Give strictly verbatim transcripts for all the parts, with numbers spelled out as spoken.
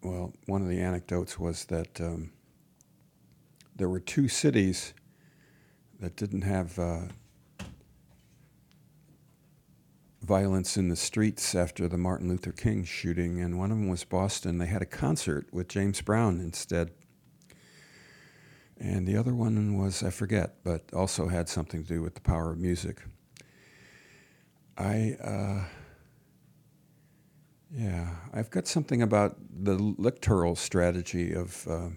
well, one of the anecdotes was that um, there were two cities that didn't have uh, violence in the streets after the Martin Luther King shooting, and one of them was Boston. They had a concert with James Brown instead. And the other one was, I forget, but also had something to do with the power of music. I, uh, yeah, I've got something about the electoral strategy of uh,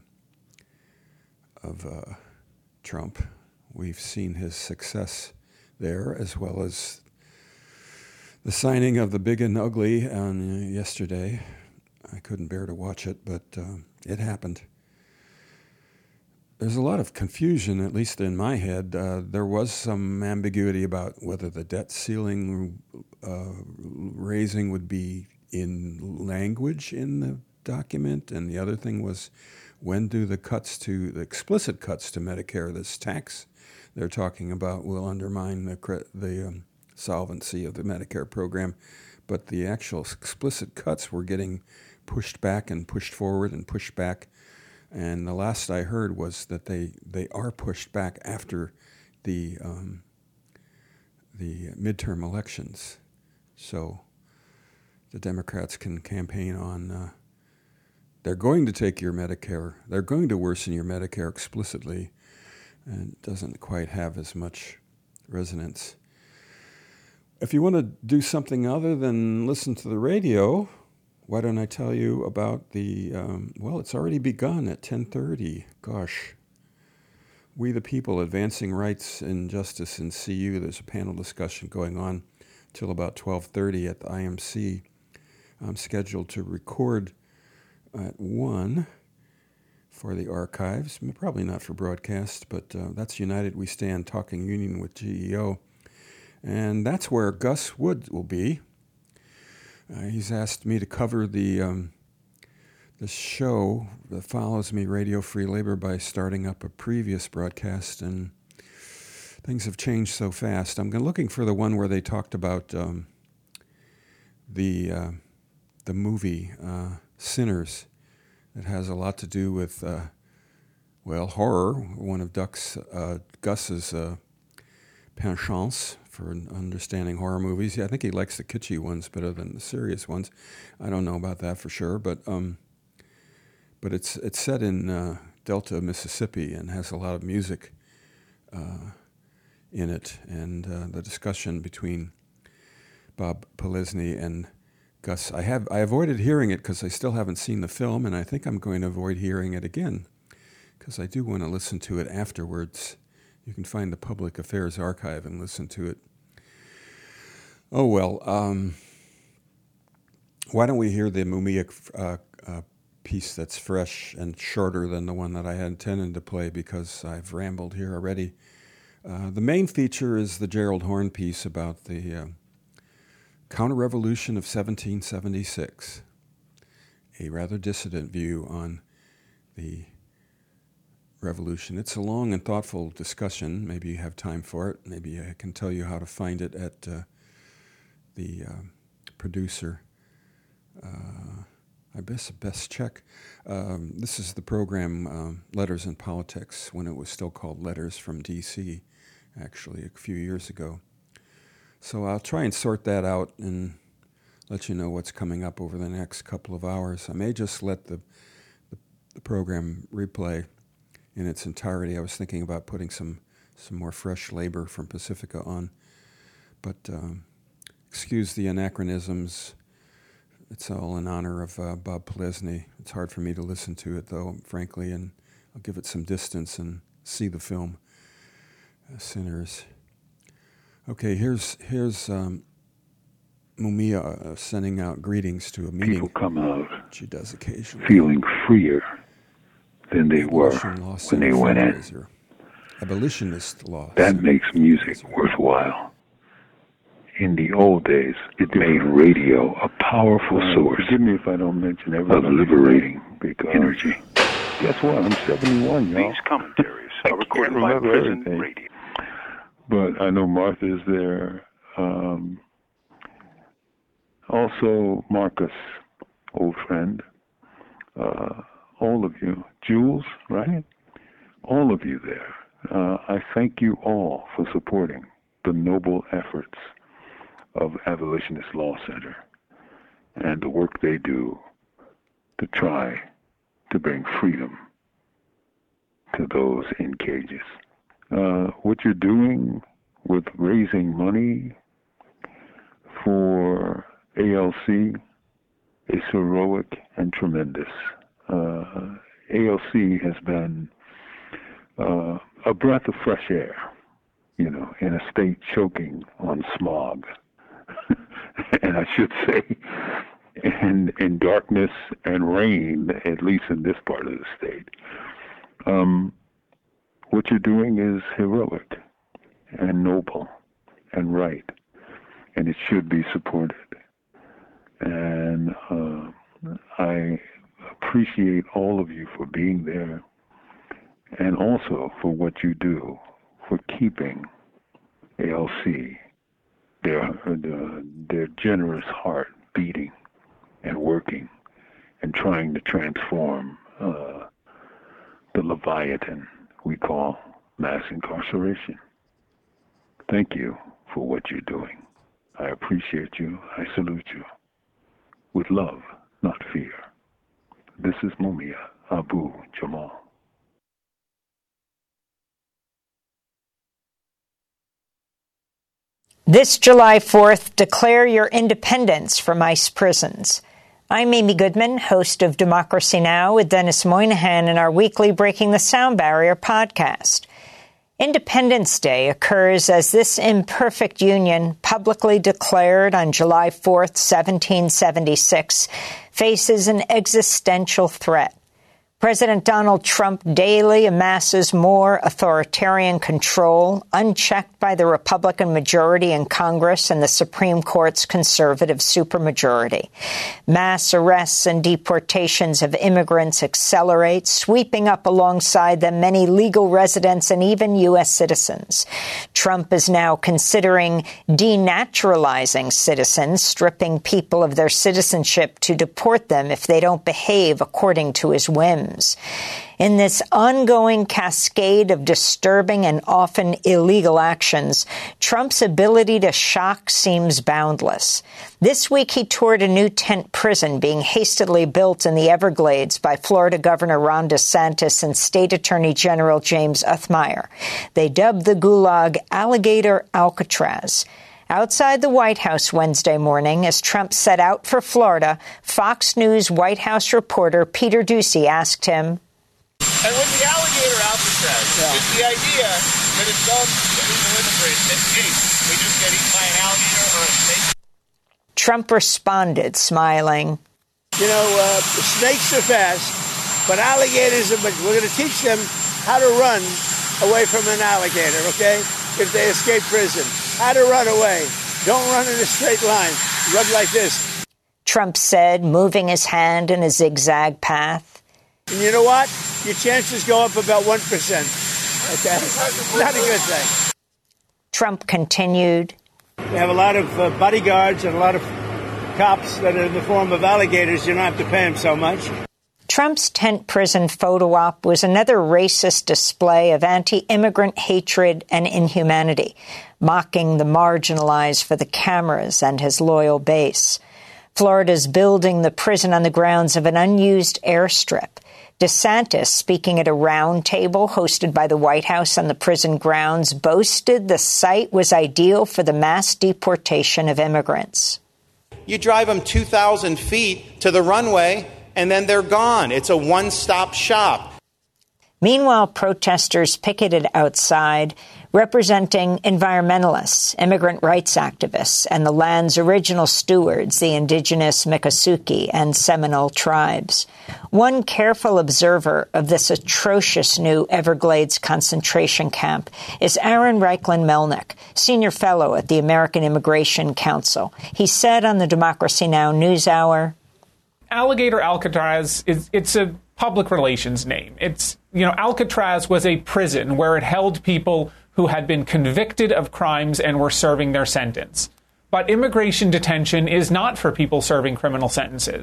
of uh, Trump. We've seen his success there, as well as the signing of the Big and Ugly on uh, yesterday. I couldn't bear to watch it, but uh, it happened. There's a lot of confusion, at least in my head. Uh, there was some ambiguity about whether the debt ceiling uh, raising would be in language in the document, and the other thing was, when do the cuts to, the explicit cuts to Medicare, this tax they're talking about, will undermine the cre- the um, solvency of the Medicare program. But the actual explicit cuts were getting pushed back and pushed forward and pushed back. And the last I heard was that they, they are pushed back after the um, the midterm elections. So the Democrats can campaign on, uh, they're going to take your Medicare, they're going to worsen your Medicare explicitly, and it doesn't quite have as much resonance. If you want to do something other than listen to the radio, why don't I tell you about the, um, well, it's already begun at ten thirty. Gosh. We the People, Advancing Rights and Justice in C U. There's a panel discussion going on till about twelve thirty at the I M C. I'm scheduled to record at one for the archives, probably not for broadcast, but uh, that's United We Stand Talking Union with G E O. And that's where Gus Wood will be. Uh, he's asked me to cover the um, the show that follows me, Radio Free Labor, by starting up a previous broadcast, and things have changed so fast. I'm looking for the one where they talked about um, the uh, the movie uh, Sinners. It has a lot to do with, uh, well, horror, one of Duck's, uh, Gus's uh, penchants for understanding horror movies. Yeah, I think he likes the kitschy ones better than the serious ones. I don't know about that for sure, but um, but it's it's set in uh, Delta, Mississippi, and has a lot of music uh, in it, and uh, the discussion between Bob Pilesny and Gus. I have I avoided hearing it because I still haven't seen the film, and I think I'm going to avoid hearing it again because I do want to listen to it afterwards. You can find the Public Affairs Archive and listen to it. Oh, well, um, why don't we hear the Mumia uh, uh, piece that's fresh and shorter than the one that I had intended to play because I've rambled here already. Uh, the main feature is the Gerald Horne piece about the uh, counter-revolution of seventeen seventy-six, a rather dissident view on the revolution. It's a long and thoughtful discussion. Maybe you have time for it. Maybe I can tell you how to find it at uh, the uh, producer. Uh, I best best check. Um, this is the program um, Letters in Politics, when it was still called Letters from D C, actually, a few years ago. So I'll try and sort that out and let you know what's coming up over the next couple of hours. I may just let the, the, the program replay in its entirety. I was thinking about putting some, some more fresh labor from Pacifica on, but um, excuse the anachronisms. It's all in honor of uh, Bob Pilesny. It's hard for me to listen to it, though, frankly, and I'll give it some distance and see the film, uh, Sinners. Okay, here's here's um, Mumia uh, sending out greetings to a meeting. People come out she does occasionally. Feeling freer than they were when they went in. Abolitionist law. That makes music worthwhile. In the old days, it made radio a powerful uh, source forgive me if I don't mention of liberating energy. Guess what? I'm seventy-one, y'all. These commentaries are recorded by remember Prison everything. Radio. But I know Martha's there. Um, also, Marcus, old friend. uh, all of you, Jules, right? All of you there. Uh, I thank you all for supporting the noble efforts of Abolitionist Law Center and the work they do to try to bring freedom to those in cages. Uh, what you're doing with raising money for A L C is heroic and tremendous. Uh, A L C has been uh, a breath of fresh air, you know, in a state choking on smog. And I should say, in, in darkness and rain, at least in this part of the state. Um, what you're doing is heroic and noble and right, and it should be supported. And uh, I appreciate all of you for being there, and also for what you do for keeping A L C, their, their, their generous heart beating and working and trying to transform uh, the Leviathan we call mass incarceration. Thank you for what you're doing. I appreciate you. I salute you. With love, not fear. This is Mumia Abu Jamal. This July fourth, declare your independence from ICE prisons. I'm Amy Goodman, host of Democracy Now! With Dennis Moynihan in our weekly Breaking the Sound Barrier podcast. Independence Day occurs as this imperfect union, publicly declared on July fourth, seventeen seventy-six, faces an existential threat. President Donald Trump daily amasses more authoritarian control, unchecked by the Republican majority in Congress and the Supreme Court's conservative supermajority. Mass arrests and deportations of immigrants accelerate, sweeping up alongside them many legal residents and even U S citizens. Trump is now considering denaturalizing citizens, stripping people of their citizenship to deport them if they don't behave according to his whims. In this ongoing cascade of disturbing and often illegal actions, Trump's ability to shock seems boundless. This week, he toured a new tent prison being hastily built in the Everglades by Florida Governor Ron DeSantis and State Attorney General James Othmeyer. They dubbed the gulag Alligator Alcatraz. Outside the White House Wednesday morning, as Trump set out for Florida, Fox News White House reporter Peter Doocy asked him, And with the Alligator Alcatraz, yeah. is the idea that if some illegal immigrant escapes, we just get eaten by an alligator or a snake? Trump responded, smiling. You know, uh, snakes are fast, but alligators are, but we're going to teach them how to run away from an alligator, okay? If they escape prison. How to run away. Don't run in a straight line. Run like this. Trump said, moving his hand in a zigzag path. And you know what? Your chances go up about one percent. Okay? Not a good thing. Trump continued. We have a lot of uh, bodyguards and a lot of cops that are in the form of alligators. You don't have to pay them so much. Trump's tent prison photo op was another racist display of anti-immigrant hatred and inhumanity, mocking the marginalized for the cameras and his loyal base. Florida's building the prison on the grounds of an unused airstrip. DeSantis, speaking at a round table hosted by the White House on the prison grounds, boasted the site was ideal for the mass deportation of immigrants. You drive them two thousand feet to the runway, and then they're gone. It's a one-stop shop. Meanwhile, protesters picketed outside, representing environmentalists, immigrant rights activists, and the land's original stewards, the indigenous Miccosukee and Seminole tribes. One careful observer of this atrocious new Everglades concentration camp is Aaron Reichlin-Melnick, senior fellow at the American Immigration Council. He said on the Democracy Now! NewsHour, Alligator Alcatraz, is it's a public relations name. It's, you know, Alcatraz was a prison where it held people who had been convicted of crimes and were serving their sentence. But immigration detention is not for people serving criminal sentences.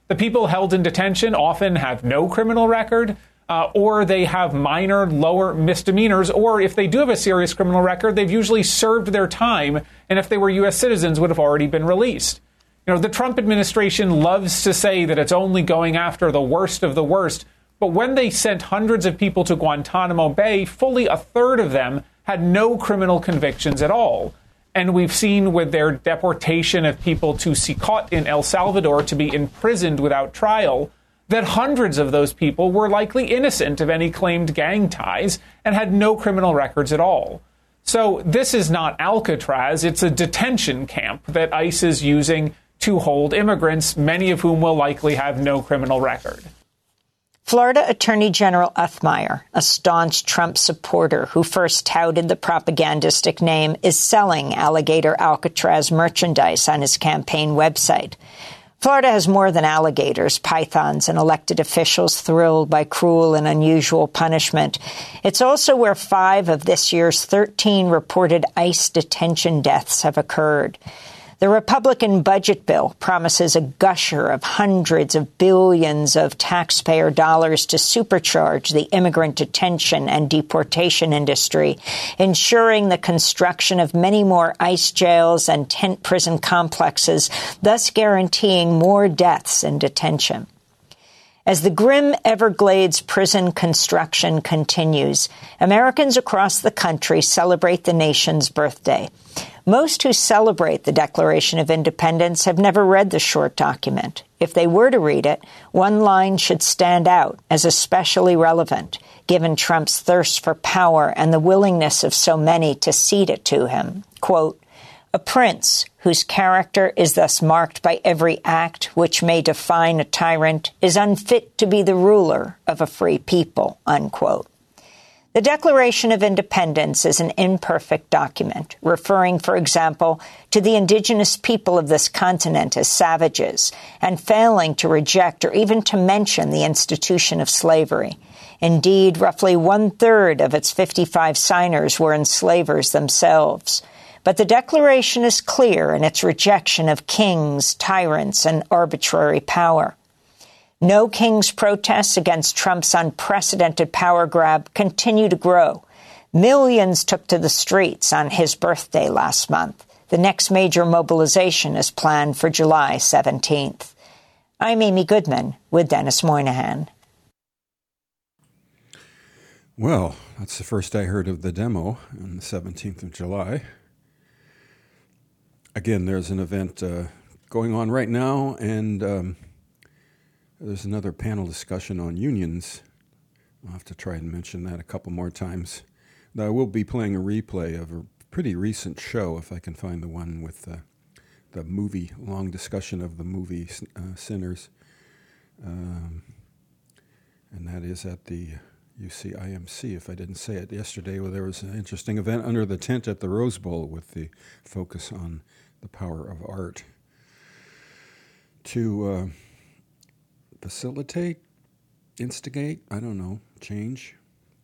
The people held in detention often have no criminal record, uh, or they have minor, lower misdemeanors, or if they do have a serious criminal record, they've usually served their time, and if they were U S citizens, would have already been released. You know, the Trump administration loves to say that it's only going after the worst of the worst, but when they sent hundreds of people to Guantanamo Bay, fully a third of them had no criminal convictions at all. And we've seen with their deportation of people to Sikot in El Salvador to be imprisoned without trial, that hundreds of those people were likely innocent of any claimed gang ties and had no criminal records at all. So this is not Alcatraz, it's a detention camp that ICE is using to hold immigrants, many of whom will likely have no criminal record. Florida Attorney General Uthmire, a staunch Trump supporter who first touted the propagandistic name, is selling alligator Alcatraz merchandise on his campaign website. Florida has more than alligators, pythons, and elected officials thrilled by cruel and unusual punishment. It's also where five of this year's thirteen reported ICE detention deaths have occurred. The Republican budget bill promises a gusher of hundreds of billions of taxpayer dollars to supercharge the immigrant detention and deportation industry, ensuring the construction of many more ICE jails and tent prison complexes, thus guaranteeing more deaths in detention. As the grim Everglades prison construction continues, Americans across the country celebrate the nation's birthday. Most who celebrate the Declaration of Independence have never read the short document. If they were to read it, one line should stand out as especially relevant, given Trump's thirst for power and the willingness of so many to cede it to him. Quote, "A prince whose character is thus marked by every act which may define a tyrant is unfit to be the ruler of a free people," unquote. The Declaration of Independence is an imperfect document, referring, for example, to the indigenous people of this continent as savages, and failing to reject or even to mention the institution of slavery. Indeed, roughly one-third of its fifty-five signers were enslavers themselves. But the Declaration is clear in its rejection of kings, tyrants, and arbitrary power. No King's protests against Trump's unprecedented power grab continue to grow. Millions took to the streets on his birthday last month. The next major mobilization is planned for July seventeenth. I'm Amy Goodman with Dennis Moynihan. Well, that's the first I heard of the demo on the seventeenth of July. Again, there's an event uh, going on right now, and um, there's another panel discussion on unions. I'll have to try and mention that a couple more times. I will be playing a replay of a pretty recent show, if I can find the one with uh, the movie, long discussion of the movie uh, Sinners. Um, and that is at the U C I M C, if I didn't say it yesterday, where there was an interesting event under the tent at the Rose Bowl with the focus on the power of art to uh, facilitate, instigate, I don't know, change.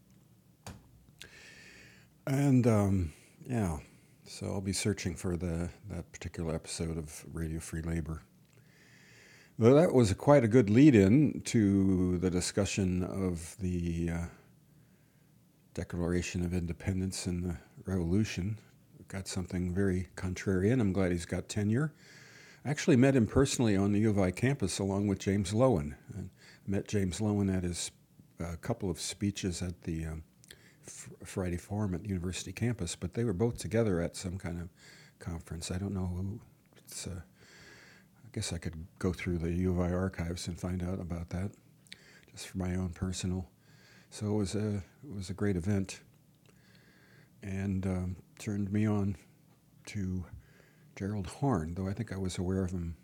And, um, yeah, so I'll be searching for the that particular episode of Radio Free Labor. Well, that was a, quite a good lead-in to the discussion of the uh, Declaration of Independence and the Revolution. Got something very contrarian. I'm glad he's got tenure. I actually met him personally on the U of I campus along with James Loewen. I met James Loewen at his uh, couple of speeches at the um, F- Friday Forum at the university campus, but they were both together at some kind of conference. I don't know who. It's, uh, I guess I could go through the U of I archives and find out about that, just for my own personal. So it was a it was a great event, and um, turned me on to Gerald Horne, though I think I was aware of him.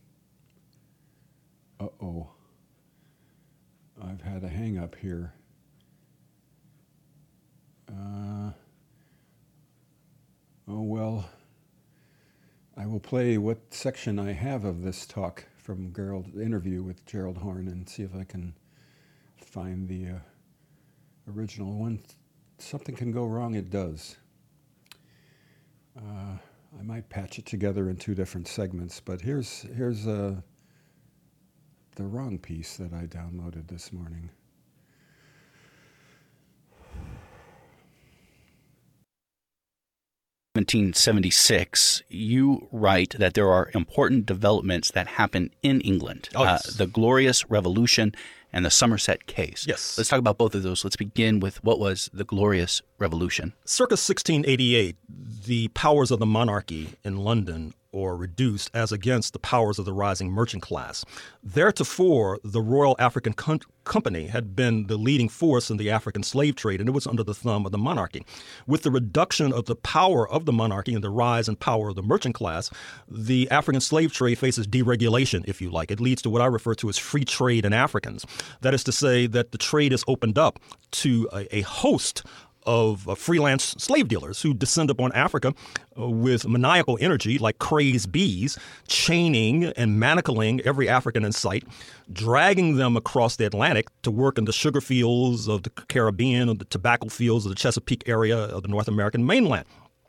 Uh-oh. I've had a hang-up here. Uh, oh, well, I will play what section I have of this talk from Gerald, interview with Gerald Horne, and see if I can find the uh, original one. Something can go wrong, it does. Uh, I might patch it together in two different segments, but here's here's uh, the wrong piece that I downloaded this morning. seventeen seventy-six, you write that there are important developments that happen in England. Oh, yes. uh, the Glorious Revolution and the Somerset case. Yes. Let's talk about both of those. Let's begin with what was the Glorious Revolution. Circa sixteen eighty-eight, the powers of the monarchy in London are reduced as against the powers of the rising merchant class. Theretofore, the Royal African Com- Company had been the leading force in the African slave trade, and it was under the thumb of the monarchy. With the reduction of the power of the monarchy and the rise in power of the merchant class, the African slave trade faces deregulation, if you like. It leads to what I refer to as free trade in Africans. That is to say that the trade is opened up to a, a host of uh, freelance slave dealers who descend upon Africa uh, with maniacal energy like crazed bees, chaining and manacling every African in sight, dragging them across the Atlantic to work in the sugar fields of the Caribbean or the tobacco fields of the Chesapeake area of the North American mainland.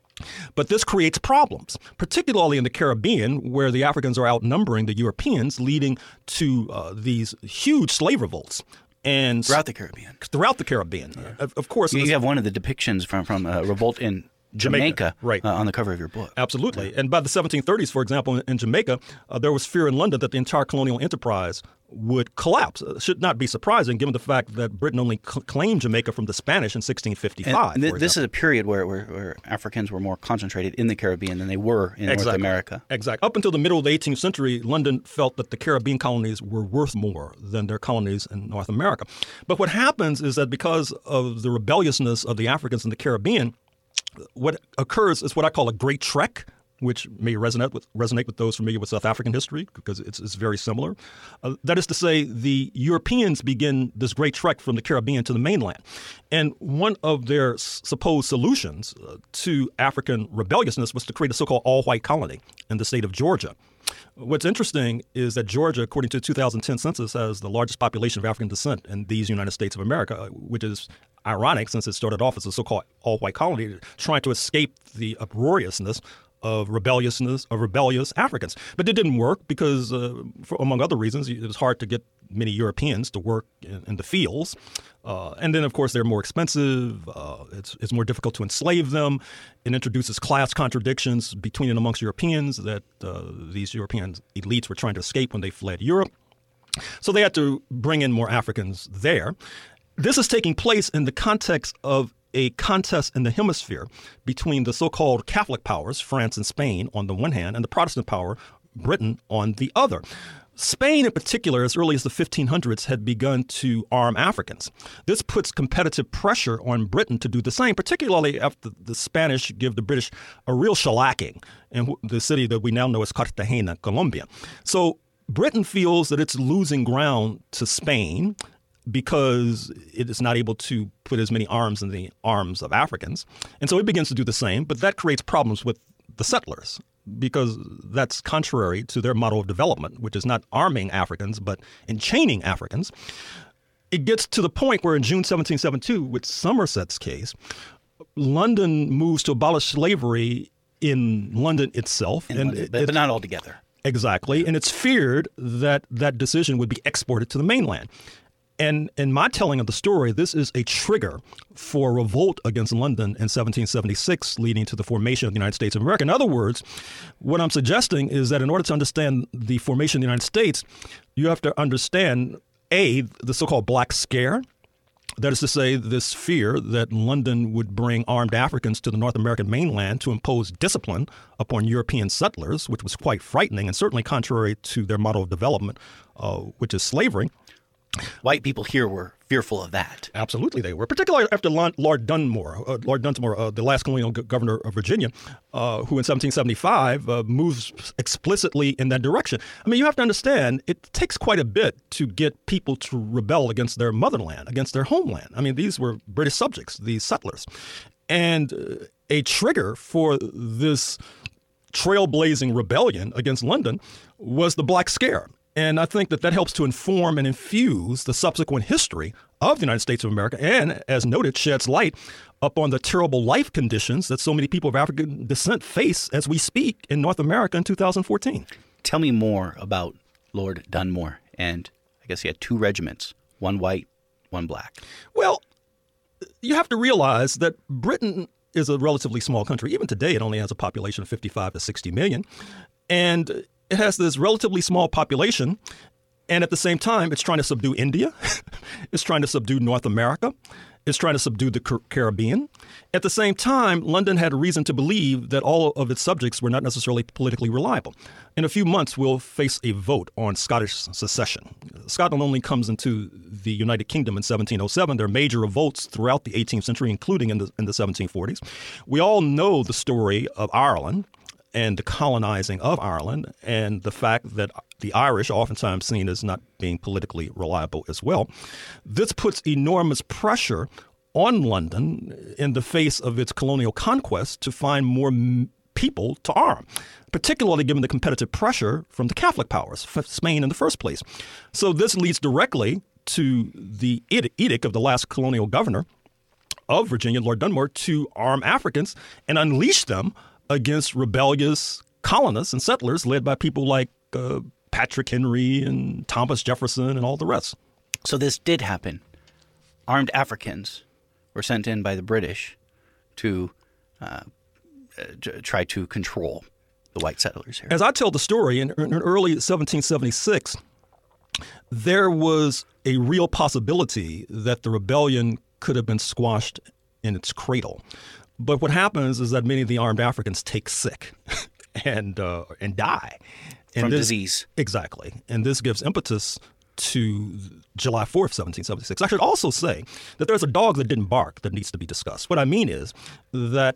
But this creates problems, particularly in the Caribbean, where the Africans are outnumbering the Europeans, leading to uh, these huge slave revolts. And throughout the Caribbean. Throughout the Caribbean. Yeah. Of, of course. You have one of the depictions from, from a revolt in Jamaica, Jamaica right. uh, on the cover of your book. Absolutely. And by the seventeen thirties, for example, in, in Jamaica, uh, there was fear in London that the entire colonial enterprise would collapse. It should not be surprising given the fact that Britain only cl- claimed Jamaica from the Spanish in sixteen fifty-five. And th- this is a period where, where, where Africans were more concentrated in the Caribbean than they were in exactly. North America. Exactly. Up until the middle of the eighteenth century, London felt that the Caribbean colonies were worth more than their colonies in North America. But what happens is that because of the rebelliousness of the Africans in the Caribbean, what occurs is what I call a Great Trek, which may resonate with resonate with those familiar with South African history because it's, it's very similar. Uh, that is to say, the Europeans begin this great trek from the Caribbean to the mainland. And one of their s- supposed solutions uh, to African rebelliousness was to create a so-called all-white colony in the state of Georgia. What's interesting is that Georgia, according to the two thousand ten census, has the largest population of African descent in these United States of America, which is ironic since it started off as a so-called all-white colony, trying to escape the uproariousness of rebelliousness of rebellious Africans. But it didn't work because, uh, for, among other reasons, it was hard to get many Europeans to work in, in the fields. Uh, and then, of course, they're more expensive. Uh, it's, it's more difficult to enslave them. It introduces class contradictions between and amongst Europeans that uh, these European elites were trying to escape when they fled Europe. So they had to bring in more Africans there. This is taking place in the context of a contest in the hemisphere between the so-called Catholic powers, France and Spain, on the one hand, and the Protestant power, Britain, on the other. Spain, in particular, as early as the fifteen hundreds, had begun to arm Africans. This puts competitive pressure on Britain to do the same, particularly after the Spanish give the British a real shellacking in the city that we now know as Cartagena, Colombia. So Britain feels that it's losing ground to Spain because it is not able to put as many arms in the arms of Africans. And so it begins to do the same, but that creates problems with the settlers because that's contrary to their model of development, which is not arming Africans, but enchaining Africans. It gets to the point where in June seventeen seventy-two, with Somerset's case, London moves to abolish slavery in London itself. In and London, it, but, but not altogether. Exactly. And it's feared that that decision would be exported to the mainland. And in my telling of the story, this is a trigger for revolt against London in seventeen seventy-six, leading to the formation of the United States of America. In other words, what I'm suggesting is that in order to understand the formation of the United States, you have to understand, A, the so-called Black Scare. That is to say, this fear that London would bring armed Africans to the North American mainland to impose discipline upon European settlers, which was quite frightening and certainly contrary to their model of development, uh, which is slavery. White people here were fearful of that. Absolutely, they were, particularly after Lord Dunmore, uh, Lord Dunsmore, uh, the last colonial g- governor of Virginia, uh, who in seventeen seventy-five uh, moves explicitly in that direction. I mean, you have to understand, it takes quite a bit to get people to rebel against their motherland, against their homeland. I mean, these were British subjects, these settlers. And uh, a trigger for this trailblazing rebellion against London was the Black Scare. And I think that that helps to inform and infuse the subsequent history of the United States of America and, as noted, sheds light upon the terrible life conditions that so many people of African descent face as we speak in North America in two thousand fourteen. Tell me more about Lord Dunmore and guess he had two regiments, one white, one black. Well, you have to realize that Britain is a relatively small country. Even today, it only has a population of fifty-five to sixty million. And it has this relatively small population. And at the same time, it's trying to subdue India. It's trying to subdue North America. It's trying to subdue the Caribbean. At the same time, London had reason to believe that all of its subjects were not necessarily politically reliable. In a few months, we'll face a vote on Scottish secession. Scotland only comes into the United Kingdom in seventeen oh seven. There are major revolts throughout the eighteenth century, including in the, in the seventeen forties. We all know the story of Ireland and the colonizing of Ireland, and the fact that the Irish are oftentimes seen as not being politically reliable as well. This puts enormous pressure on London in the face of its colonial conquest to find more m- people to arm, particularly given the competitive pressure from the Catholic powers, Spain in the first place. So this leads directly to the edict of the last colonial governor of Virginia, Lord Dunmore, to arm Africans and unleash them against rebellious colonists and settlers led by people like uh, Patrick Henry and Thomas Jefferson and all the rest. So this did happen. Armed Africans were sent in by the British to uh, uh, try to control the white settlers here. As I tell the story, in, in early seventeen seventy-six, there was a real possibility that the rebellion could have been squashed in its cradle. But what happens is that many of the armed Africans take sick and uh, and die. And From this, disease. Exactly. And this gives impetus to July fourth, seventeen seventy-six. I should also say that there's a dog that didn't bark that needs to be discussed. What I mean is that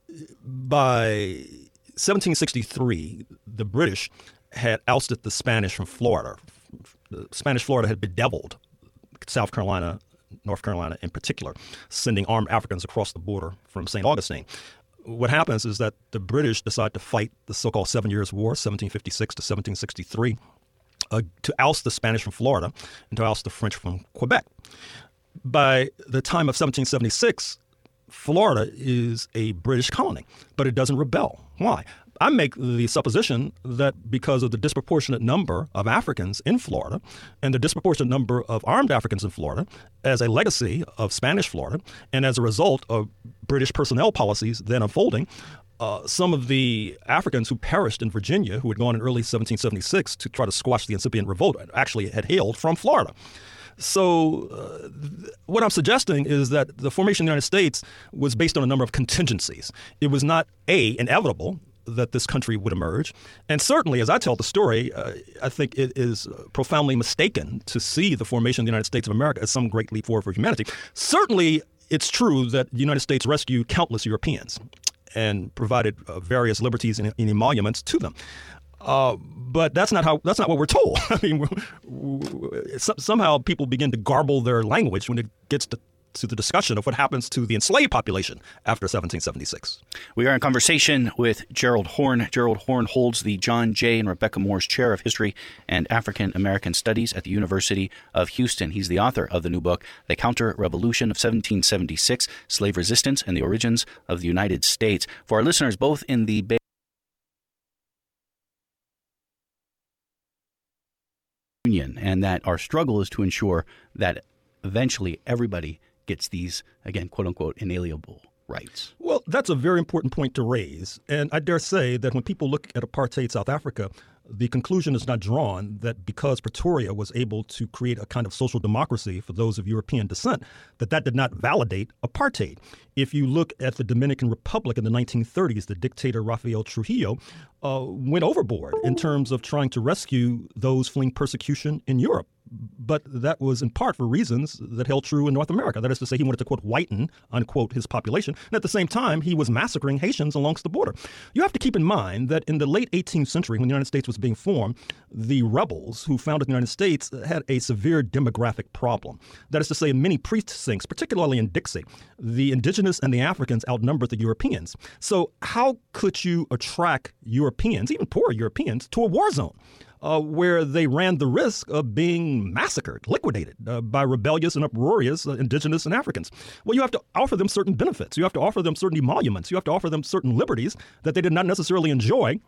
by seventeen sixty-three, the British had ousted the Spanish from Florida. The Spanish Florida had bedeviled South Carolina, North Carolina in particular, sending armed Africans across the border from Saint Augustine. What happens is that the British decide to fight the so-called Seven Years' War, seventeen fifty-six to seventeen sixty-three, uh, to oust the Spanish from Florida and to oust the French from Quebec. By the time of seventeen seventy-six, Florida is a British colony, but it doesn't rebel. Why? I make the supposition that because of the disproportionate number of Africans in Florida and the disproportionate number of armed Africans in Florida as a legacy of Spanish Florida and as a result of British personnel policies then unfolding, uh, some of the Africans who perished in Virginia, who had gone in early seventeen seventy-six to try to squash the incipient revolt, actually had hailed from Florida. So uh, th- what I'm suggesting is that the formation of the United States was based on a number of contingencies. It was not, A, inevitable that this country would emerge. And certainly, as I tell the story, uh, I think it is profoundly mistaken to see the formation of the United States of America as some great leap forward for humanity. Certainly, it's true that the United States rescued countless Europeans and provided uh, various liberties and, and emoluments to them. Uh, but that's not how. That's not what we're told. I mean, we're, we're, somehow people begin to garble their language when it gets to, to the discussion of what happens to the enslaved population after seventeen seventy-six. We are in conversation with Gerald Horne. Gerald Horne holds the John Jay and Rebecca Moore's Chair of History and African American Studies at the University of Houston. He's the author of the new book, The Counter-Revolution of seventeen seventy-six, Slave Resistance and the Origins of the United States. For our listeners, both in the Bay Union, and that our struggle is to ensure that eventually everybody gets these, again, quote unquote, inalienable rights. Well, that's a very important point to raise. And I dare say that when people look at apartheid South Africa, the conclusion is not drawn that because Pretoria was able to create a kind of social democracy for those of European descent, that that did not validate apartheid. If you look at the Dominican Republic in the nineteen thirties, the dictator Rafael Trujillo uh, went overboard in terms of trying to rescue those fleeing persecution in Europe. But that was in part for reasons that held true in North America. That is to say, he wanted to, quote, whiten, unquote, his population. And at the same time, he was massacring Haitians along the border. You have to keep in mind that in the late eighteenth century, when the United States was being formed, the rebels who founded the United States had a severe demographic problem. That is to say, in many precincts, particularly in Dixie, the indigenous and the Africans outnumbered the Europeans. So how could you attract Europeans, even poor Europeans, to a war zone? Uh, where they ran the risk of being massacred, liquidated uh, by rebellious and uproarious uh, indigenous and Africans. Well, you have to offer them certain benefits. You have to offer them certain emoluments. You have to offer them certain liberties that they did not necessarily enjoy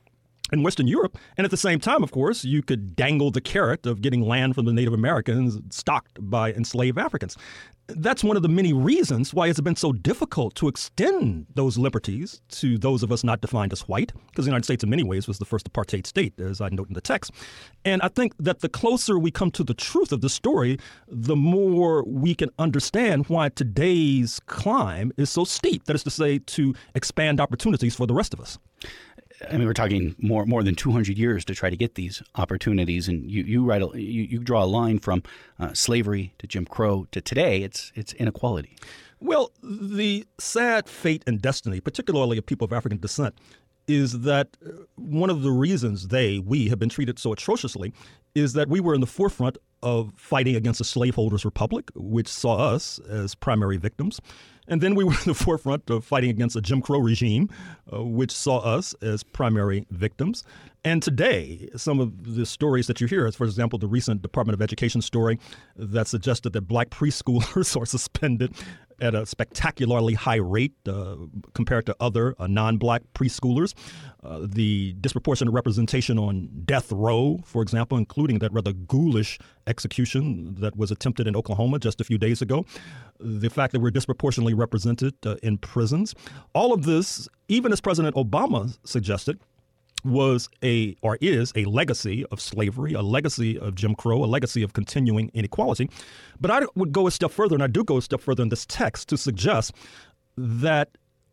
in Western Europe. And at the same time, of course, you could dangle the carrot of getting land from the Native Americans stocked by enslaved Africans. That's one of the many reasons why it's been so difficult to extend those liberties to those of us not defined as white, because the United States in many ways was the first apartheid state, as I note in the text. And I think that the closer we come to the truth of the story, the more we can understand why today's climb is so steep. That is to say, to expand opportunities for the rest of us. I mean, we're talking more more than two hundred years to try to get these opportunities, and you you write a, you, you draw a line from uh, slavery to Jim Crow to today. It's it's inequality. Well, the sad fate and destiny, particularly of people of African descent, is that one of the reasons they we have been treated so atrociously is that we were in the forefront of fighting against the slaveholders' republic, which saw us as primary victims. And then we were in the forefront of fighting against a Jim Crow regime, uh, which saw us as primary victims. And today, some of the stories that you hear, as for example, the recent Department of Education story that suggested that black preschoolers are suspended at a spectacularly high rate uh, compared to other uh, non-black preschoolers. Uh, the disproportionate representation on death row, for example, including that rather ghoulish execution that was attempted in Oklahoma just a few days ago. The fact that we're disproportionately represented uh, in prisons. All of this, even as President Obama suggested, was a or is a legacy of slavery, a legacy of Jim Crow, a legacy of continuing inequality. But I would go a step further, and I do go a step further in this text to suggest that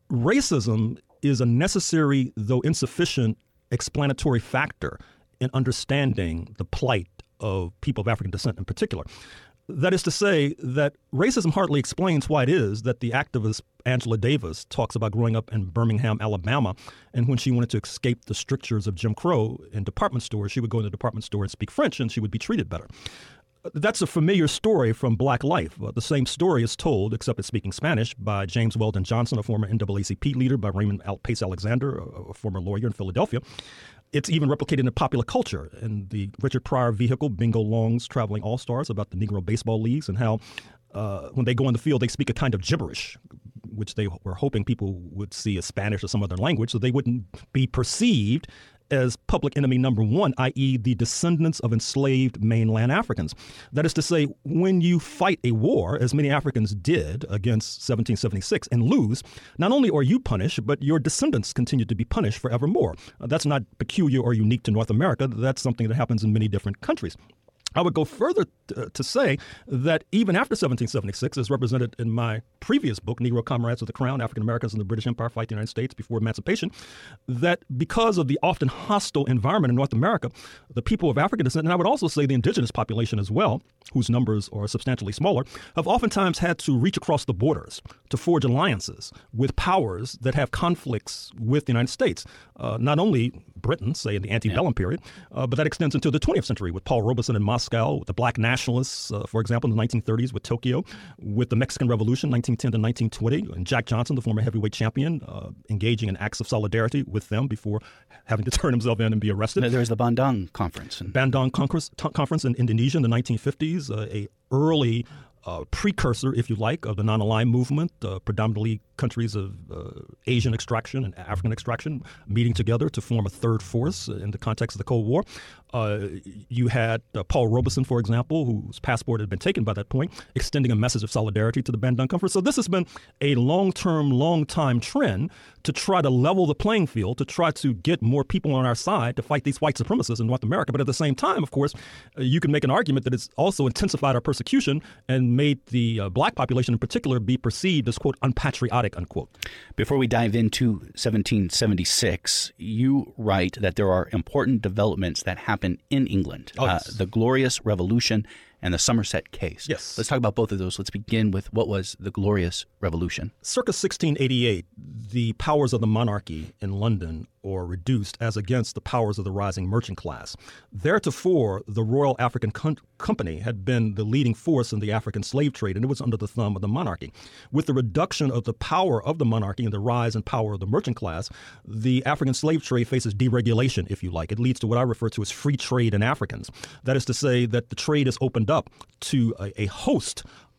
racism is a necessary, though insufficient, explanatory factor in understanding the plight of people of African descent in particular. That is to say that racism hardly explains why it is that the activist Angela Davis talks about growing up in Birmingham, Alabama, and when she wanted to escape the strictures of Jim Crow in department stores, she would go in the department store and speak French, and she would be treated better. That's a familiar story from Black life. Uh, the same story is told, except it's speaking Spanish, by James Weldon Johnson, a former N double A C P leader, by Raymond Al- Pace Alexander, a, a former lawyer in Philadelphia. It's even replicated in popular culture in the Richard Pryor vehicle, Bingo Long's Traveling All-Stars, about the Negro baseball leagues and how uh, when they go on the field, they speak a kind of gibberish, which they were hoping people would see as Spanish or some other language, so they wouldn't be perceived as public enemy number one, that is the descendants of enslaved mainland Africans. That is to say, when you fight a war, as many Africans did against seventeen seventy-six, and lose, not only are you punished, but your descendants continue to be punished forevermore. Uh, that's not peculiar or unique to North America. That's something that happens in many different countries. I would go further t- to say that even after seventeen seventy-six, as represented in my previous book, Negro Comrades of the Crown, African Americans in the British Empire Fight the United States Before Emancipation, that because of the often hostile environment in North America, the people of African descent, and I would also say the indigenous population as well, whose numbers are substantially smaller, have oftentimes had to reach across the borders to forge alliances with powers that have conflicts with the United States. Uh, not only Britain, say in the antebellum yeah. period, uh, but that extends into the twentieth century with Paul Robeson in Moscow, with the black nationalists, uh, for example, in the nineteen thirties with Tokyo, with the Mexican Revolution, nineteen ten to nineteen twenty, and Jack Johnson, the former heavyweight champion, uh, engaging in acts of solidarity with them before having to turn himself in and be arrested. There's the Bandung Conference. Bandung Conference, t- conference in Indonesia in the nineteen fifties, uh, a early Uh, precursor, if you like, of the non-aligned movement, uh, predominantly countries of uh, Asian extraction and African extraction meeting together to form a third force in the context of the Cold War. Uh, you had uh, Paul Robeson, for example, whose passport had been taken by that point, extending a message of solidarity to the Bandung Conference. So this has been a long-term, long-time trend to try to level the playing field, to try to get more people on our side to fight these white supremacists in North America. But at the same time, of course, uh, you can make an argument that it's also intensified our persecution and made the uh, black population in particular be perceived as, quote, unpatriotic, unquote. Before we dive into seventeen seventy-six, you write that there are important developments that happen in England. Oh, yes. uh, the Glorious Revolution and the Somerset case. Yes. Let's talk about both of those. Let's begin with what was the Glorious Revolution. Circa sixteen eighty-eight, the powers of the monarchy in London are reduced as against the powers of the rising merchant class. Theretofore, the Royal African Com- Company had been the leading force in the African slave trade, and it was under the thumb of the monarchy. With the reduction of the power of the monarchy and the rise in power of the merchant class, the African slave trade faces deregulation, if you like. It leads to what I refer to as free trade in Africans. That is to say that the trade is opened up to a, a host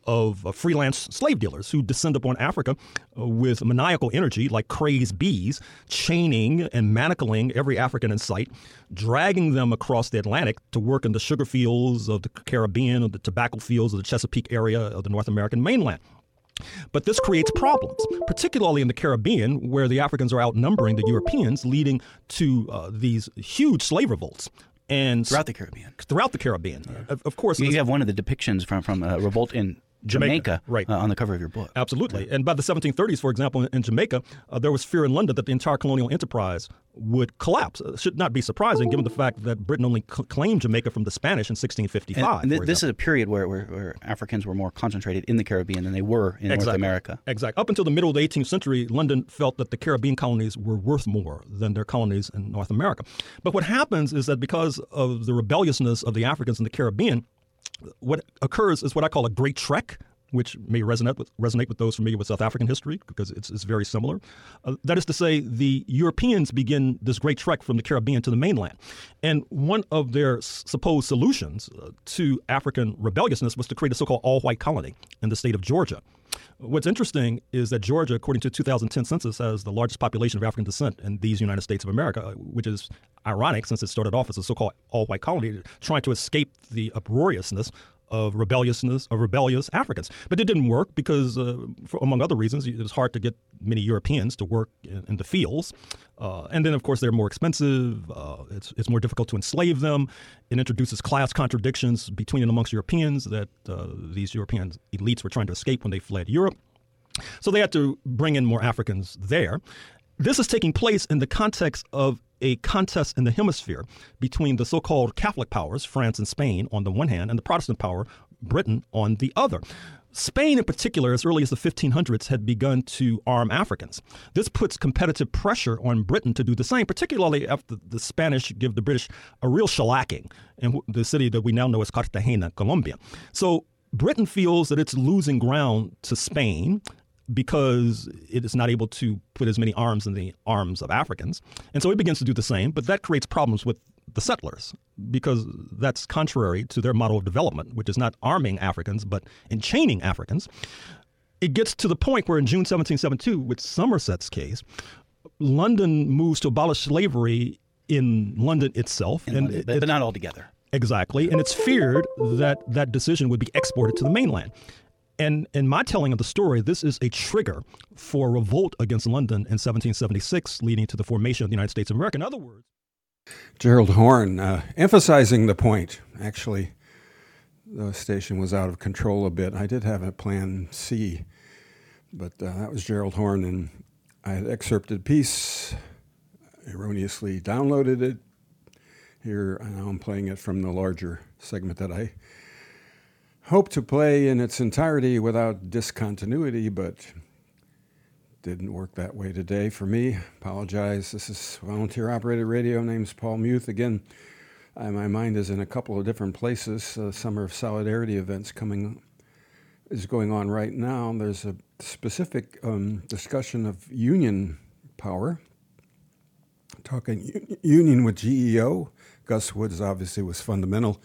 of uh, freelance slave dealers who descend upon Africa uh, with maniacal energy like crazed bees, chaining and manacling every African in sight, dragging them across the Atlantic to work in the sugar fields of the Caribbean or the tobacco fields of the Chesapeake area of the North American mainland. But this creates problems, particularly in the Caribbean, where the Africans are outnumbering the Europeans, leading to uh, these huge slave revolts. And throughout the Caribbean. Throughout the Caribbean. Yeah. Of, of course. You have one of the depictions from, from a revolt in Jamaica, Jamaica right. uh, on the cover of your book. Absolutely. And by the seventeen thirties, for example, in, in Jamaica, uh, there was fear in London that the entire colonial enterprise would collapse. It should not be surprising given the fact that Britain only cl- claimed Jamaica from the Spanish in sixteen fifty-five. And th- this is a period where, where, where Africans were more concentrated in the Caribbean than they were in exactly. North America. Exactly. Up until the middle of the eighteenth century, London felt that the Caribbean colonies were worth more than their colonies in North America. But what happens is that because of the rebelliousness of the Africans in the Caribbean, what occurs is what I call a Great Trek, which may resonate with, resonate with those familiar with South African history because it's, it's very similar. Uh, that is to say, the Europeans begin this great trek from the Caribbean to the mainland. And one of their s- supposed solutions uh, to African rebelliousness was to create a so-called all-white colony in the state of Georgia. What's interesting is that Georgia, according to the two thousand ten census, has the largest population of African descent in these United States of America, which is ironic since it started off as a so-called all-white colony, trying to escape the uproariousness of rebelliousness of rebellious Africans. But it didn't work because, uh, for, among other reasons, it was hard to get many Europeans to work in, in the fields. Uh, and then, of course, they're more expensive. Uh, it's, it's more difficult to enslave them. It introduces class contradictions between and amongst Europeans that uh, these European elites were trying to escape when they fled Europe. So they had to bring in more Africans there. This is taking place in the context of a contest in the hemisphere between the so-called Catholic powers, France and Spain, on the one hand, and the Protestant power, Britain, on the other. Spain, in particular, as early as the fifteen hundreds, had begun to arm Africans. This puts competitive pressure on Britain to do the same, particularly after the Spanish give the British a real shellacking in the city that we now know as Cartagena, Colombia. So Britain feels that it's losing ground to Spain because it is not able to put as many arms in the arms of Africans. And so it begins to do the same, but that creates problems with the settlers because that's contrary to their model of development, which is not arming Africans, but enchaining Africans. It gets to the point where in June seventeen seventy-two, with Somerset's case, London moves to abolish slavery in London itself. In and London, it, but, but not altogether. Exactly. And it's feared that that decision would be exported to the mainland. And in my telling of the story, this is a trigger for revolt against London in seventeen seventy-six, leading to the formation of the United States of America. In other words, Gerald Horne, uh, emphasizing the point. Actually, the station was out of control a bit. I did have a plan C, but uh, that was Gerald Horne, and I had excerpted a piece, erroneously downloaded it. Here, now I'm playing it from the larger segment that I hope to play in its entirety without discontinuity, but didn't work that way today for me. Apologize. This is volunteer-operated radio. Name's Paul Muth. Again, uh, my mind is in a couple of different places. Uh, Summer of Solidarity events coming is going on right now. There's a specific um, discussion of union power. Talking u- union with G E O. Gus Woods obviously was fundamental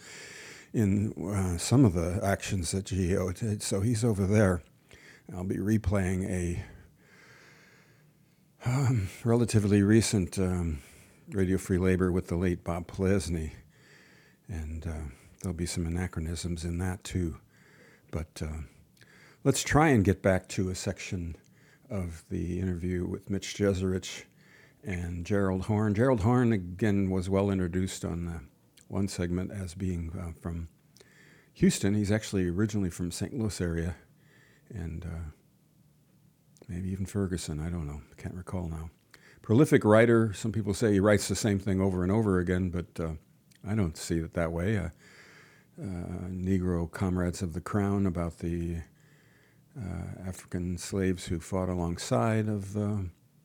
in uh, some of the actions that G E O did, so he's over there. I'll be replaying a um, relatively recent um, Radio Free Labor with the late Bob Plesny, and uh, there'll be some anachronisms in that too. But uh, let's try and get back to a section of the interview with Mitch Jeserich and Gerald Horne. Gerald Horne, again, was well introduced on the one segment as being uh, from Houston. He's actually originally from Saint Louis area, and uh, maybe even Ferguson. I don't know. I can't recall now. Prolific writer. Some people say he writes the same thing over and over again, but uh, I don't see it that way. Uh, uh, Negro Comrades of the Crown, about the uh, African slaves who fought alongside of uh,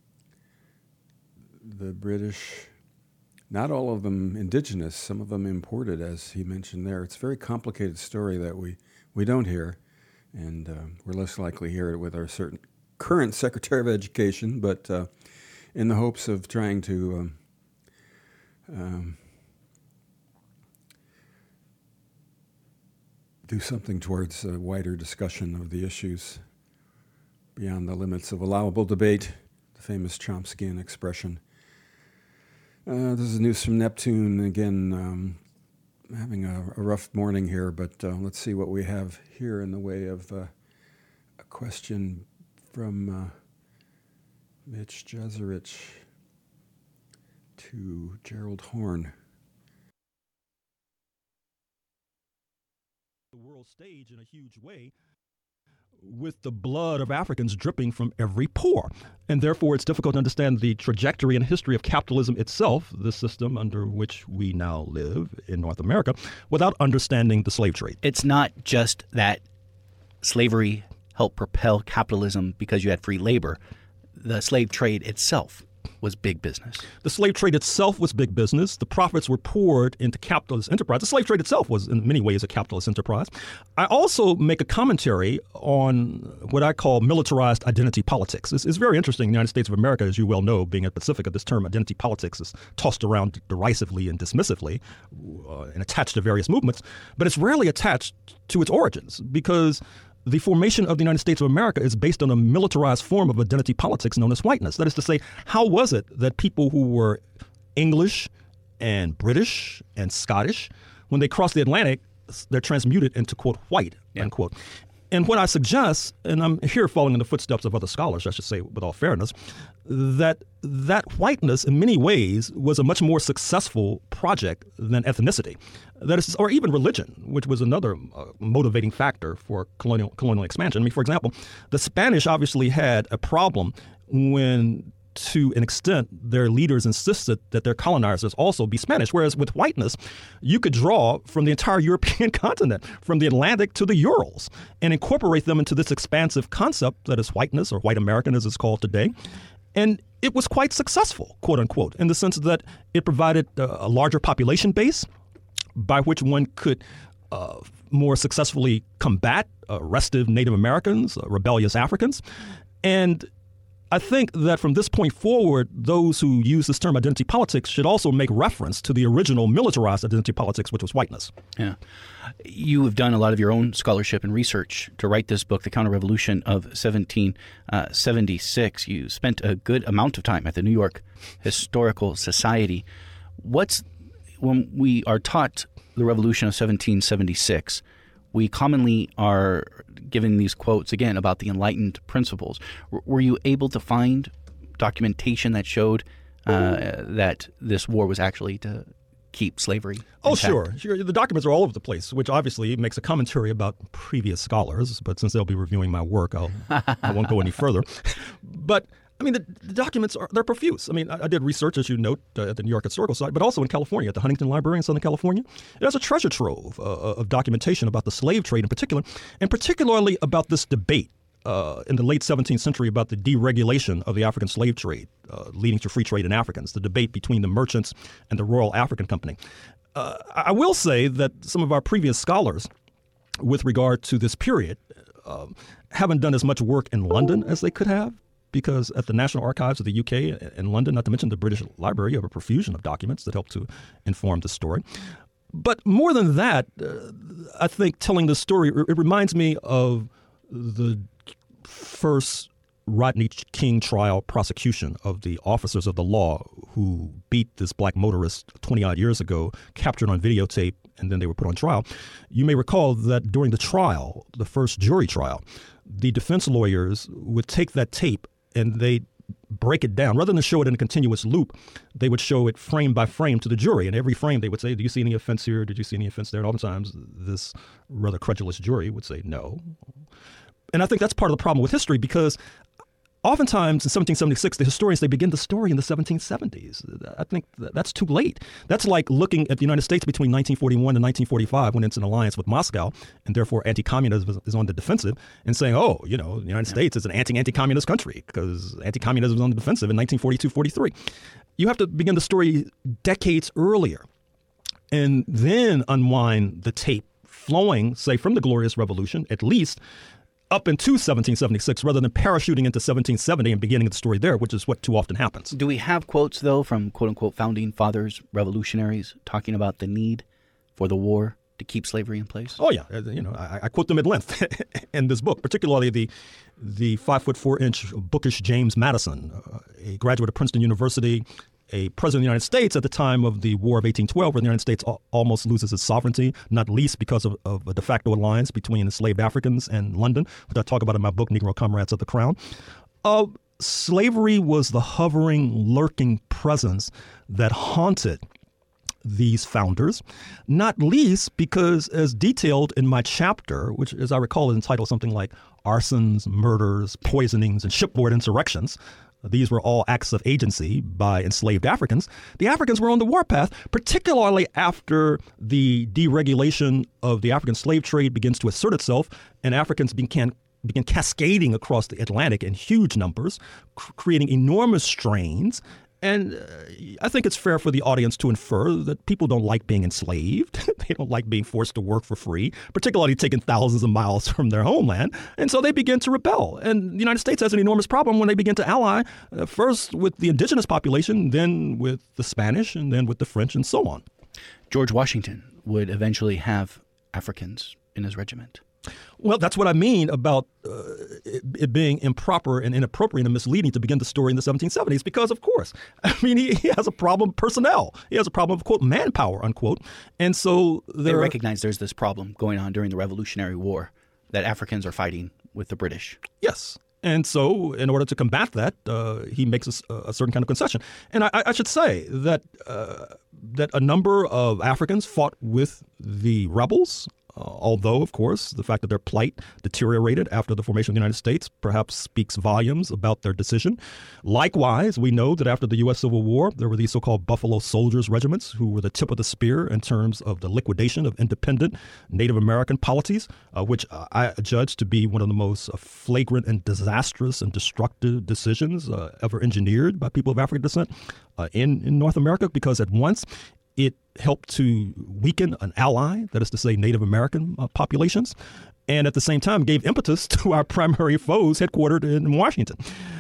the British. Not all of them indigenous, some of them imported, as he mentioned there. It's a very complicated story that we, we don't hear, and uh, we're less likely to hear it with our certain current Secretary of Education, but uh, in the hopes of trying to um, um, do something towards a wider discussion of the issues beyond the limits of allowable debate, the famous Chomskyan expression. Uh, this is news from Neptune. Again, um, having a, a rough morning here, but uh, let's see what we have here in the way of uh, a question from uh, Mitch Jeserich to Gerald Horne. The world stage in a huge way, with the blood of Africans dripping from every pore. And therefore, it's difficult to understand the trajectory and history of capitalism itself, the system under which we now live in North America, without understanding the slave trade. It's not just that slavery helped propel capitalism because you had free labor. The slave trade itself was big business. The slave trade itself was big business. The profits were poured into capitalist enterprise. The slave trade itself was in many ways a capitalist enterprise. I also make a commentary on what I call militarized identity politics. It's, it's very interesting in the United States of America, as you well know, being at Pacifica, this term identity politics is tossed around derisively and dismissively uh, and attached to various movements, but it's rarely attached to its origins because the formation of the United States of America is based on a militarized form of identity politics known as whiteness. That is to say, how was it that people who were English and British and Scottish, when they crossed the Atlantic, they're transmuted into, quote, white, yeah. unquote. And what I suggest, and I'm here following in the footsteps of other scholars, I should say with all fairness, that that whiteness in many ways was a much more successful project than ethnicity, that is, or even religion, which was another uh, motivating factor for colonial colonial expansion. I mean, for example, the Spanish obviously had a problem when, to an extent, their leaders insisted that their colonizers also be Spanish, whereas with whiteness, you could draw from the entire European continent, from the Atlantic to the Urals, and incorporate them into this expansive concept that is whiteness, or white American as it's called today. And it was quite successful, quote unquote, in the sense that it provided a larger population base by which one could uh, more successfully combat uh, restive Native Americans, uh, rebellious Africans. And I think that from this point forward, those who use this term identity politics should also make reference to the original militarized identity politics, which was whiteness. Yeah. You have done a lot of your own scholarship and research to write this book, The Counter-Revolution of seventeen seventy-six. You spent a good amount of time at the New York Historical Society. What's, when we are taught the Revolution of seventeen seventy-six, we commonly are given these quotes, again, about the enlightened principles. W- were you able to find documentation that showed uh, that this war was actually to keep slavery Oh, intact? sure. sure. The documents are all over the place, which obviously makes a commentary about previous scholars. But since they'll be reviewing my work, I'll, I won't go any further. But I mean, the, the documents are they're profuse. I mean, I, I did research, as you note, uh, at the New York Historical Society, but also in California, at the Huntington Library in Southern California. There's a treasure trove uh, of documentation about the slave trade in particular, and particularly about this debate uh, in the late seventeenth century about the deregulation of the African slave trade, uh, leading to free trade in Africans, the debate between the merchants and the Royal African Company. Uh, I will say that some of our previous scholars, with regard to this period, uh, haven't done as much work in London as they could have, because at the National Archives of the U K and London, not to mention the British Library, you have a profusion of documents that help to inform the story. But more than that, uh, I think telling the story, it reminds me of the first Rodney King trial prosecution of the officers of the law who beat this black motorist twenty-odd years ago, captured on videotape, and then they were put on trial. You may recall that during the trial, the first jury trial, the defense lawyers would take that tape and they break it down. Rather than show it in a continuous loop, they would show it frame by frame to the jury. And every frame they would say, do you see any offense here? Did you see any offense there? And oftentimes this rather credulous jury would say no. And I think that's part of the problem with history, because oftentimes in seventeen seventy-six, the historians, they begin the story in the seventeen seventies. I think that's too late. That's like looking at the United States between nineteen forty-one and nineteen forty-five, when it's in alliance with Moscow, and therefore anti-communism is on the defensive, and saying, oh, you know, the United yeah. States is an anti-anti-communist country because anti-communism was on the defensive in nineteen forty-two forty-three. You have to begin the story decades earlier and then unwind the tape flowing, say, from the Glorious Revolution, at least, up into seventeen seventy-six, rather than parachuting into seventeen seventy and beginning the story there, which is what too often happens. Do we have quotes, though, from quote-unquote founding fathers, revolutionaries, talking about the need for the war to keep slavery in place? Oh, yeah. You know, I, I quote them at length in this book, particularly the the five foot four inch bookish James Madison, uh, a graduate of Princeton University, a president of the United States at the time of the War of eighteen twelve, where the United States al- almost loses its sovereignty, not least because of, of a de facto alliance between enslaved Africans and London, which I talk about in my book, Negro Comrades of the Crown. Uh, slavery was the hovering, lurking presence that haunted these founders, not least because, as detailed in my chapter, which, as I recall, is entitled something like Arsons, Murders, Poisonings, and Shipboard Insurrections. These were all acts of agency by enslaved Africans. The Africans were on the warpath, particularly after the deregulation of the African slave trade begins to assert itself, and Africans began began cascading across the Atlantic in huge numbers, cr- creating enormous strains. And uh, I think it's fair for the audience to infer that people don't like being enslaved. They don't like being forced to work for free, particularly taken thousands of miles from their homeland. And so they begin to rebel. And the United States has an enormous problem when they begin to ally, uh, first with the indigenous population, then with the Spanish, and then with the French, and so on. George Washington would eventually have Africans in his regiment. Well, that's what I mean about uh, it, it being improper and inappropriate and misleading to begin the story in the seventeen seventies, because, of course, I mean, he, he has a problem of personnel. He has a problem of, quote, manpower, unquote. And so they recognize there's this problem going on during the Revolutionary War that Africans are fighting with the British. Yes. And so in order to combat that, uh, he makes a, a certain kind of concession. And I, I should say that uh, that a number of Africans fought with the rebels. Uh, although, of course, the fact that their plight deteriorated after the formation of the United States perhaps speaks volumes about their decision. Likewise, we know that after the U S Civil War, there were these so-called Buffalo Soldiers regiments who were the tip of the spear in terms of the liquidation of independent Native American polities, uh, which I judge to be one of the most flagrant and disastrous and destructive decisions uh, ever engineered by people of African descent uh, in, in North America, because at once it helped to weaken an ally, that is to say Native American uh, populations, and at the same time gave impetus to our primary foes headquartered in Washington.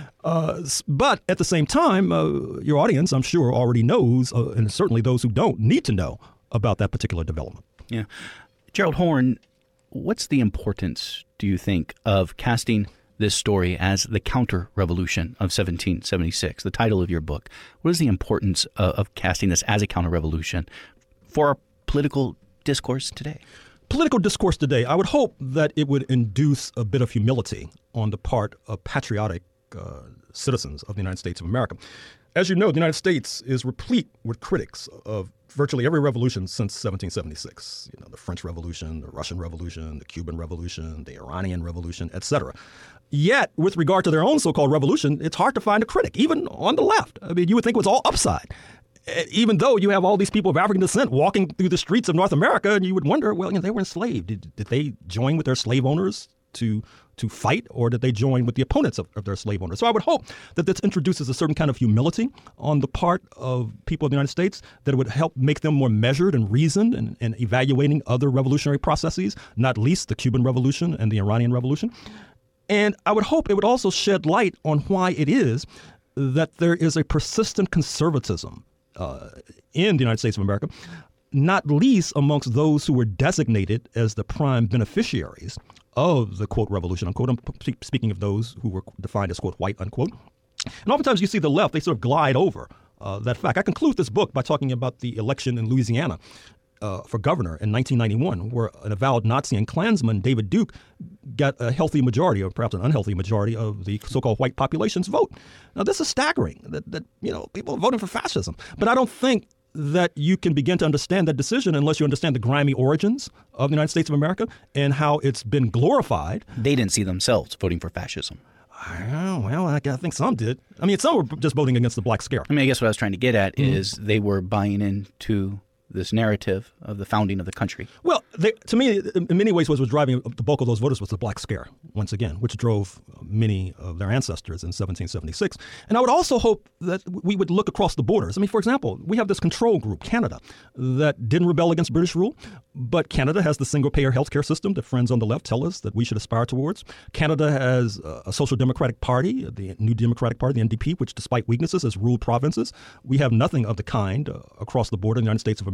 Uh, but at the same time, uh, your audience, I'm sure, already knows, uh, and certainly those who don't need to know about that particular development. Yeah. Gerald Horne, what's the importance, do you think, of casting this story as the counter-revolution of seventeen seventy-six, the title of your book? What is the importance of, of casting this as a counter-revolution for our political discourse today? Political discourse today, I would hope that it would induce a bit of humility on the part of patriotic uh, citizens of the United States of America. As you know, the United States is replete with critics of virtually every revolution since seventeen seventy-six. You know, the French Revolution, the Russian Revolution, the Cuban Revolution, the Iranian Revolution, et cetera. Yet, with regard to their own so-called revolution, it's hard to find a critic, even on the left. I mean, you would think it was all upside. Even though you have all these people of African descent walking through the streets of North America, and you would wonder, well, you know, they were enslaved. Did, did they join with their slave owners to to fight, or did they join with the opponents of, of their slave owners? So I would hope that this introduces a certain kind of humility on the part of people of the United States, that it would help make them more measured and reasoned in, in evaluating other revolutionary processes, not least the Cuban Revolution and the Iranian Revolution. And I would hope it would also shed light on why it is that there is a persistent conservatism uh, in the United States of America, not least amongst those who were designated as the prime beneficiaries of the, quote, revolution, unquote. I'm speaking of those who were defined as, quote, white, unquote. And oftentimes you see the left, they sort of glide over uh, that fact. I conclude this book by talking about the election in Louisiana Uh, for governor in nineteen ninety-one, where an avowed Nazi and Klansman, David Duke, got a healthy majority, or perhaps an unhealthy majority, of the so-called white population's vote. Now, this is staggering, that, that you know, people are voting for fascism. But I don't think that you can begin to understand that decision unless you understand the grimy origins of the United States of America and how it's been glorified. They didn't see themselves voting for fascism. Oh, well, I think some did. I mean, some were just voting against the Black Scare. I mean, I guess what I was trying to get at mm-hmm. is they were buying into this narrative of the founding of the country. Well, they, to me, in many ways, what was driving the bulk of those voters was the Black Scare, once again, which drove many of their ancestors in seventeen seventy-six. And I would also hope that we would look across the borders. I mean, for example, we have this control group, Canada, that didn't rebel against British rule, but Canada has the single-payer healthcare system that friends on the left tell us that we should aspire towards. Canada has a social democratic party, the New Democratic Party, the N D P, which, despite weaknesses, has ruled provinces. We have nothing of the kind uh, across the border in the United States of America.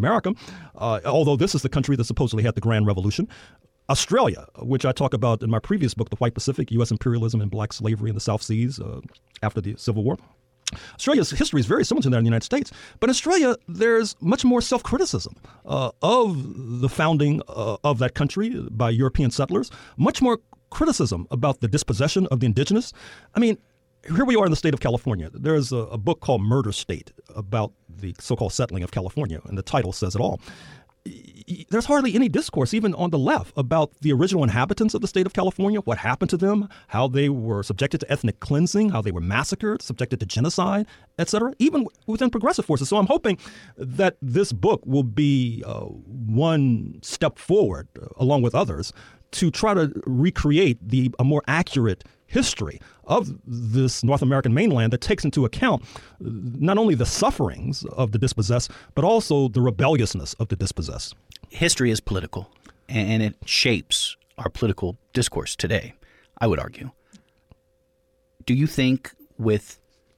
America, uh, although this is the country that supposedly had the Grand Revolution. Australia, which I talk about in my previous book, The White Pacific, U S Imperialism and Black Slavery in the South Seas uh, after the Civil War. Australia's history is very similar to that in the United States. But in Australia, there's much more self-criticism uh, of the founding uh, of that country by European settlers, much more criticism about the dispossession of the indigenous. I mean, here we are in the state of California. There's a, a book called Murder State about the so-called settling of California, and the title says it all. There's hardly any discourse, even on the left, about the original inhabitants of the state of California, what happened to them, how they were subjected to ethnic cleansing, how they were massacred, subjected to genocide, et cetera, even within progressive forces. So I'm hoping that this book will be uh, one step forward, uh, along with others, to try to recreate the a more accurate history of this North American mainland that takes into account not only the sufferings of the dispossessed, but also the rebelliousness of the dispossessed. History is political, and it shapes our political discourse today, I would argue. Do you think with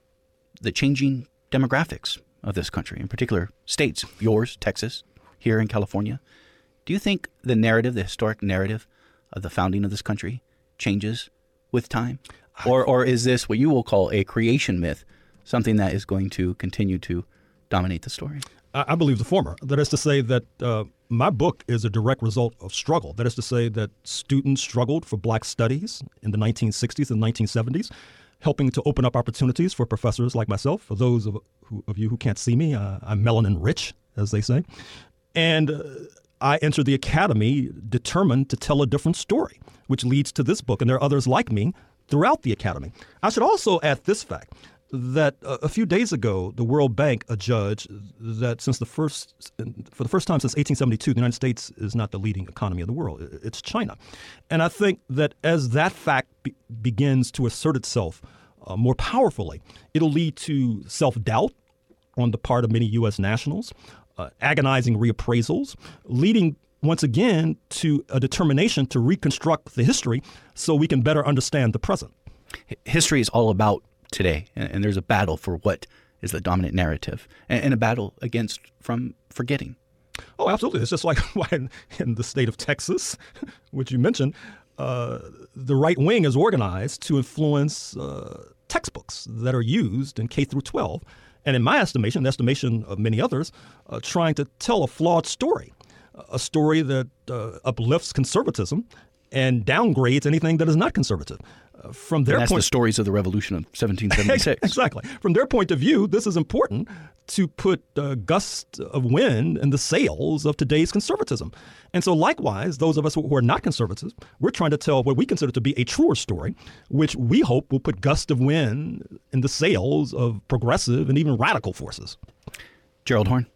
the changing demographics of this country, in particular states, yours, Texas, here in California, do you think the narrative, the historic narrative of the founding of this country changes with time? Or or is this what you will call a creation myth, something that is going to continue to dominate the story? I, I believe the former. That is to say that uh, my book is a direct result of struggle. That is to say that students struggled for black studies in the nineteen sixties and nineteen seventies, helping to open up opportunities for professors like myself. For those of, who, of you who can't see me, uh, I'm melanin rich, as they say. And uh, I entered the academy determined to tell a different story, which leads to this book. And there are others like me throughout the academy. I should also add this fact, that uh, a few days ago, the World Bank adjudged that since the first, for the first time since eighteen seventy-two, the United States is not the leading economy of the world. It's China. And I think that as that fact be- begins to assert itself uh, more powerfully, it'll lead to self-doubt on the part of many U S nationals, uh, agonizing reappraisals, leading once again to a determination to reconstruct the history so we can better understand the present. History is all about today, and there's a battle for what is the dominant narrative, and a battle against from forgetting. Oh, absolutely. It's just like why in, in the state of Texas, which you mentioned, uh, the right wing is organized to influence uh, textbooks that are used in K through twelve. And in my estimation, the estimation of many others, uh, trying to tell a flawed story, a story that uh, uplifts conservatism and downgrades anything that is not conservative. Uh, from their and that's point, the stories of the Revolution of seventeen seventy-six. Exactly. From their point of view, this is important to put uh, gusts of wind in the sails of today's conservatism. And so likewise, those of us who are not conservatives, we're trying to tell what we consider to be a truer story, which we hope will put gusts of wind in the sails of progressive and even radical forces. Gerald Horne.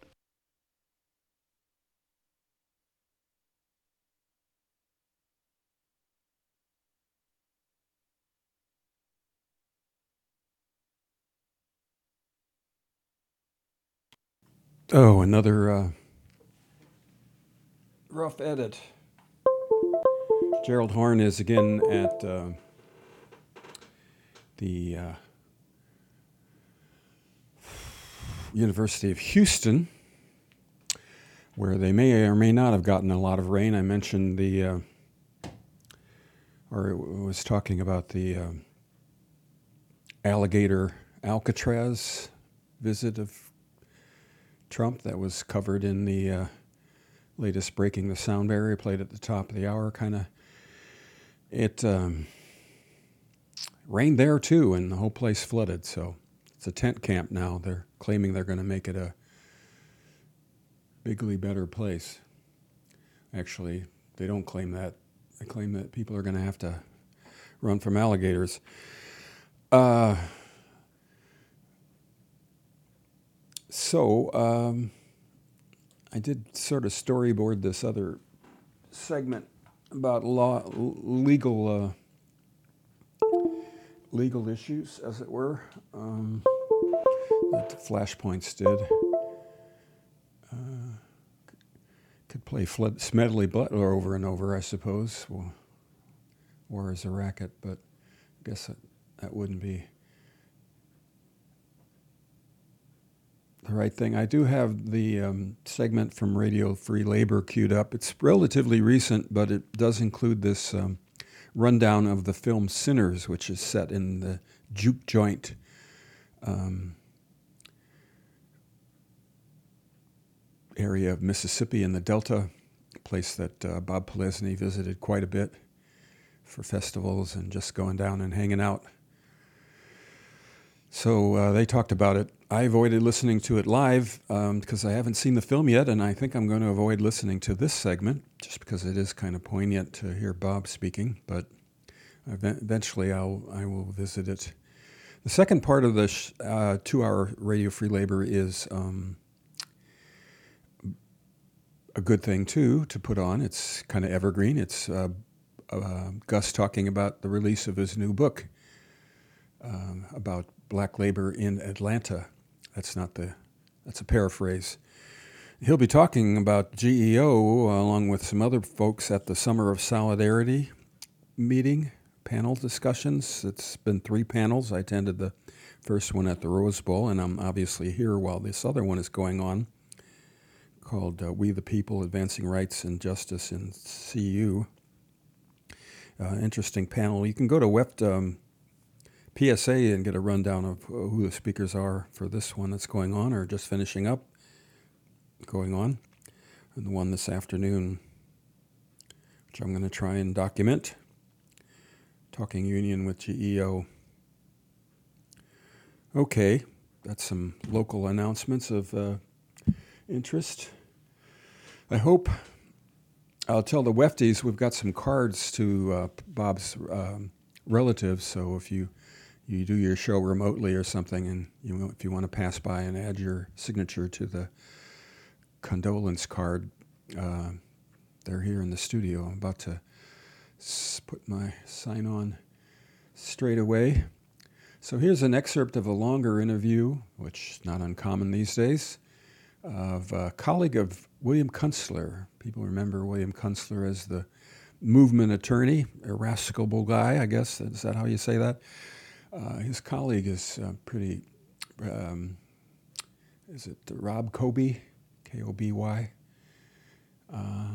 Oh, another uh, rough edit. Gerald Horne is again at uh, the uh, University of Houston, where they may or may not have gotten a lot of rain. I mentioned the, uh, or was talking about the uh, alligator Alcatraz visit of Trump that was covered in the uh, latest Breaking the Sound Barrier, played at the top of the hour. Kind of, it um, rained there too, and the whole place flooded. So it's a tent camp now. They're claiming they're going to make it a bigly better place. Actually, they don't claim that. They claim that people are going to have to run from alligators. Uh, So um, I did sort of storyboard this other segment about law, legal, uh, legal issues, as it were, um, that the Flashpoints did. Uh, could play Flood, Smedley Butler over and over, I suppose, well, or as a racket, but I guess that, that wouldn't be the right thing. I do have the um, segment from Radio Free Labor queued up. It's relatively recent, but it does include this um, rundown of the film Sinners, which is set in the juke joint um, area of Mississippi in the Delta, a place that uh, Bob Polesny visited quite a bit for festivals and just going down and hanging out. So uh, they talked about it. I avoided listening to it live um, because I haven't seen the film yet, and I think I'm going to avoid listening to this segment just because it is kind of poignant to hear Bob speaking, but eventually I'll, I will visit it. The second part of the sh- uh, two-hour Radio Free Labor is um, a good thing, too, to put on. It's kind of evergreen. It's uh, uh, Gus talking about the release of his new book um, about black labor in Atlanta. That's not the, that's a paraphrase. He'll be talking about G E O along with some other folks at the Summer of Solidarity meeting, panel discussions. It's been three panels. I attended the first one at the Rose Bowl, and I'm obviously here while this other one is going on, called uh, We the People, Advancing Rights and Justice in C U. Uh, interesting panel. You can go to W E F T um, P S A and get a rundown of who the speakers are for this one that's going on or just finishing up, going on, and the one this afternoon, which I'm going to try and document, talking union with G E O. Okay, that's some local announcements of uh, interest. I hope, I'll tell the Wefties we've got some cards to uh, Bob's um, relatives, so if you you do your show remotely or something, and you, if you want to pass by and add your signature to the condolence card, uh, they're here in the studio. I'm about to s- put my sign on straight away. So here's an excerpt of a longer interview, which is not uncommon these days, of a colleague of William Kunstler. People remember William Kunstler as the movement attorney, irascible guy, I guess. Is that how you say that? Uh, his colleague is uh, pretty, um, is it Rob Koby, K O B Y? Uh,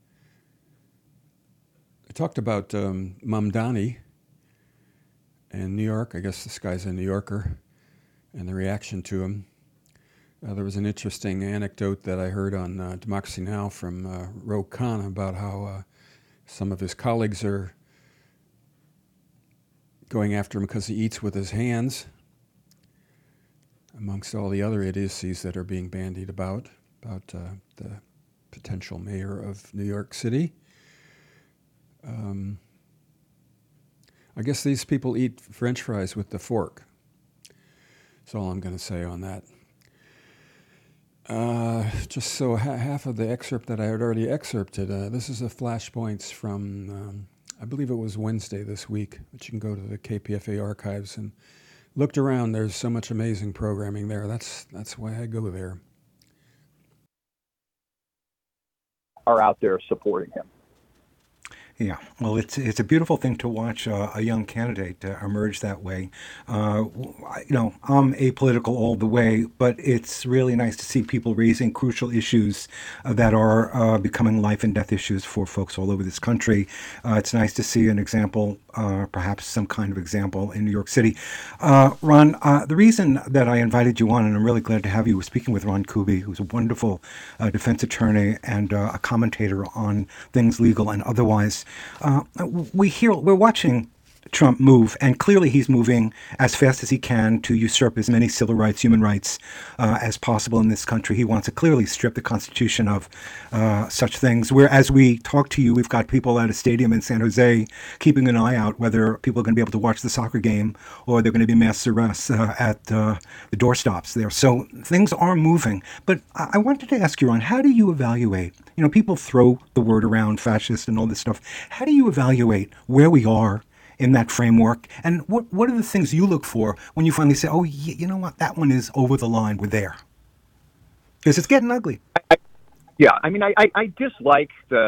I talked about um, Mamdani in New York. I guess this guy's a New Yorker, and the reaction to him. Uh, there was an interesting anecdote that I heard on uh, Democracy Now! From uh, Ro Khan about how uh, some of his colleagues are going after him because he eats with his hands, amongst all the other idiocies that are being bandied about, about uh, the potential mayor of New York City. Um, I guess these people eat French fries with the fork. That's all I'm going to say on that. Uh, just so ha- half of the excerpt that I had already excerpted, uh, this is a flashpoints from, um, I believe it was Wednesday this week, but you can go to the K P F A archives and looked around. There's so much amazing programming there. That's that's why I go there. Are out there supporting him. Yeah, well, it's it's a beautiful thing to watch uh, a young candidate uh, emerge that way. Uh, you know, I'm apolitical all the way, but it's really nice to see people raising crucial issues uh, that are uh, becoming life and death issues for folks all over this country. Uh, it's nice to see an example, uh, perhaps some kind of example in New York City. Uh, Ron, uh, the reason that I invited you on, and I'm really glad to have you, was speaking with Ron Kuby, who's a wonderful uh, defense attorney and uh, a commentator on things legal and otherwise. Uh, we hear, we're watching Trump move, and clearly he's moving as fast as he can to usurp as many civil rights, human rights uh, as possible in this country. He wants to clearly strip the Constitution of uh, such things. Where, as we talk to you, we've got people at a stadium in San Jose keeping an eye out whether people are going to be able to watch the soccer game or they're going to be mass arrests uh, at uh, the doorstops there. So things are moving. But I-, I wanted to ask you, Ron, how do you evaluate? You know, people throw the word around, fascist and all this stuff. How do you evaluate where we are in that framework? And what what are the things you look for when you finally say, oh, y- you know what, that one is over the line, we're there? Because it's getting ugly. I, I, yeah, I mean, I, I, I dislike the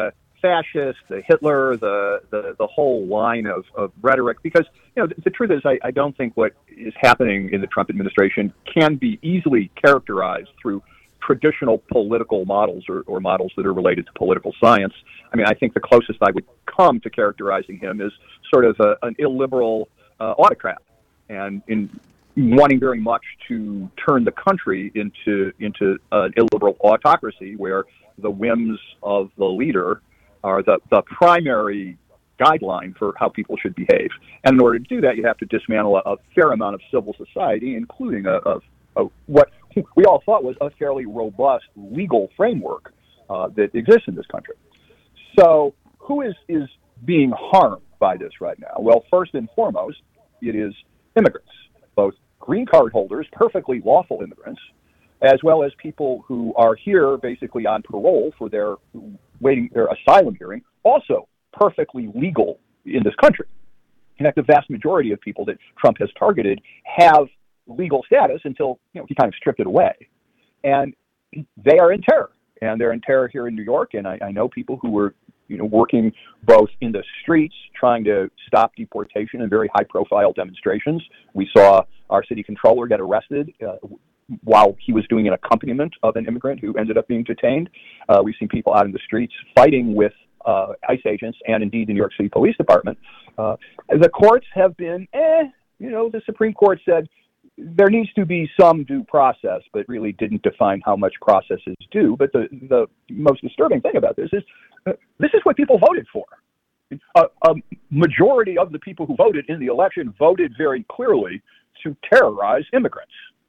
fascist, the Hitler, the the, the whole line of, of rhetoric. Because you know the, the truth is, I, I don't think what is happening in the Trump administration can be easily characterized through traditional political models or, or models that are related to political science. I mean, I think the closest I would come to characterizing him is sort of a, an illiberal uh, autocrat, and in wanting very much to turn the country into into an illiberal autocracy where the whims of the leader are the, the primary guideline for how people should behave. And in order to do that, you have to dismantle a, a fair amount of civil society, including a, a, a what we all thought was a fairly robust legal framework uh, that exists in this country. So who is, is being harmed by this right now? Well, first and foremost, it is immigrants, both green card holders, perfectly lawful immigrants, as well as people who are here basically on parole for their waiting their asylum hearing, also perfectly legal in this country. In fact, the vast majority of people that Trump has targeted have legal status until you know he kind of stripped it away, and they are in terror, and they're in terror here in New York. And I, I know people who were you know working both in the streets trying to stop deportation in very high-profile demonstrations. We saw our city controller get arrested Uh, while he was doing an accompaniment of an immigrant who ended up being detained. Uh, we've seen people out in the streets fighting with uh, ICE agents and indeed the New York City Police Department. Uh, the courts have been, eh, you know, the Supreme Court said there needs to be some due process, but really didn't define how much process is due. But the, the most disturbing thing about this is uh, this is what people voted for. A, a majority of the people who voted in the election voted very clearly to terrorize immigrants.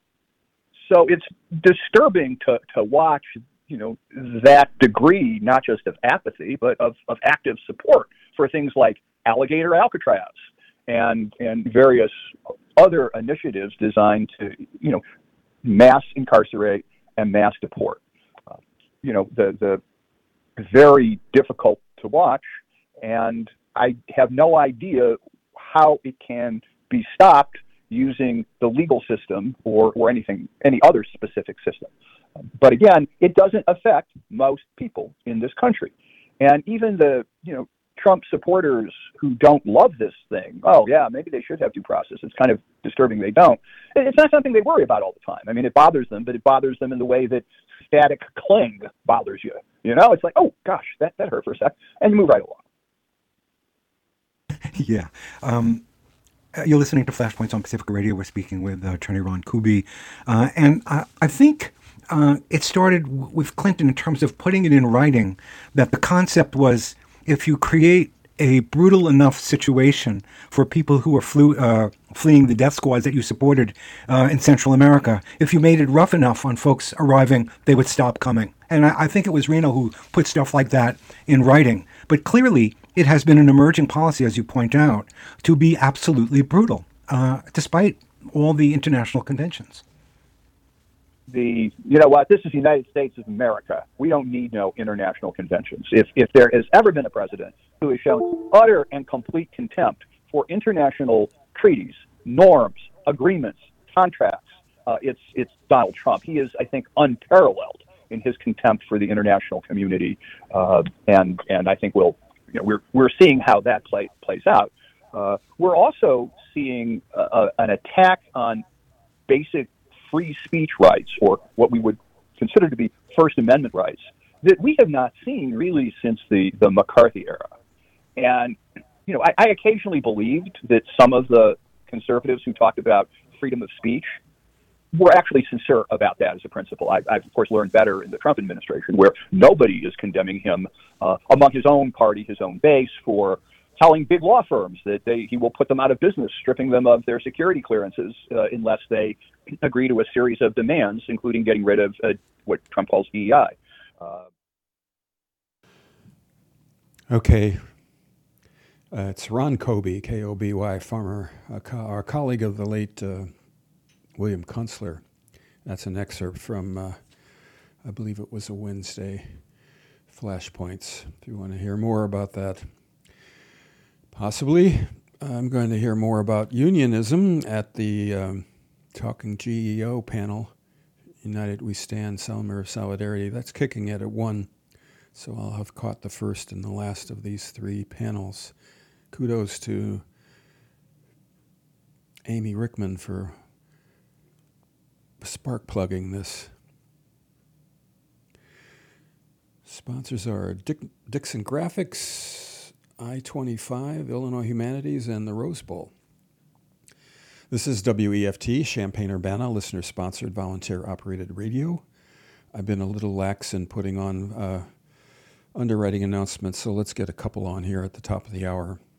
So it's disturbing to, to watch, you know, that degree, not just of apathy, but of, of active support for things like Alligator Alcatraz and and various other initiatives designed to, you know, mass incarcerate and mass deport. Uh, you know, the the very difficult to watch, and I have no idea how it can be stopped using the legal system or, or anything, any other specific system. But again, it doesn't affect most people in this country. And even the, you know, Trump supporters who don't love this thing, oh yeah, maybe they should have due process. It's kind of disturbing they don't. It's not something they worry about all the time. I mean, it bothers them, but it bothers them in the way that static cling bothers you. You know, it's like, oh gosh, that, that hurt for a sec, and you move right along. Yeah. Um, You're listening to Flashpoints on Pacifica Radio. We're speaking with uh, Attorney Ron Kuby. Uh, and I, I think uh, it started w- with Clinton in terms of putting it in writing that the concept was if you create a brutal enough situation for people who are flew, uh, fleeing the death squads that you supported uh, in Central America, if you made it rough enough on folks arriving, they would stop coming. And I, I think it was Reno who put stuff like that in writing. But clearly, it has been an emerging policy, as you point out, to be absolutely brutal, uh, despite all the international conventions. The you know what? This is the United States of America. We don't need no international conventions. If if there has ever been a president who has shown utter and complete contempt for international treaties, norms, agreements, contracts, uh, it's it's Donald Trump. He is, I think, unparalleled in his contempt for the international community, uh, and and I think we'll. You know, we're we're seeing how that play, plays out. Uh, we're also seeing uh, an attack on basic free speech rights, or what we would consider to be First Amendment rights, that we have not seen really since the, the McCarthy era. And you know, I, I occasionally believed that some of the conservatives who talked about freedom of speech were actually sincere about that as a principle. I, I've, of course, learned better in the Trump administration, where nobody is condemning him uh, among his own party, his own base, for telling big law firms that they, he will put them out of business, stripping them of their security clearances uh, unless they agree to a series of demands, including getting rid of uh, what Trump calls D E I. Uh, okay. Uh, it's Ron Kuby, K O B Y, former, uh, co- our colleague of the late uh, William Kunstler. That's an excerpt from, uh, I believe it was a Wednesday, Flashpoints. If you want to hear more about that, possibly. I'm going to hear more about unionism at the um, Talking G E O panel, United We Stand, Summer of Solidarity. That's kicking it at one So I'll have caught the first and the last of these three panels. Kudos to Amy Rickman for spark plugging this. Sponsors are Dick, Dixon Graphics, I twenty-five, Illinois Humanities, and the Rose Bowl. This is W E F T, Champaign-Urbana, listener-sponsored, volunteer-operated radio. I've been a little lax in putting on uh, underwriting announcements, so let's get a couple on here at the top of the hour.